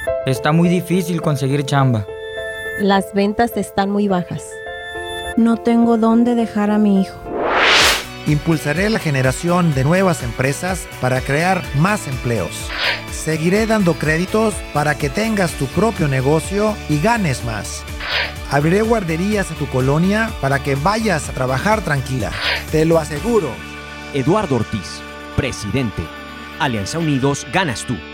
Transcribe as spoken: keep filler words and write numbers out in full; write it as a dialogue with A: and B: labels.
A: Está muy difícil conseguir chamba.
B: Las ventas están muy bajas.
C: No tengo dónde dejar a mi hijo.
D: Impulsaré la generación de nuevas empresas para crear más empleos. Seguiré dando créditos para que tengas tu propio negocio y ganes más. Abriré guarderías en tu colonia para que vayas a trabajar tranquila. Te lo aseguro.
E: Eduardo Ortiz, presidente. Alianza Unidos, ganas tú.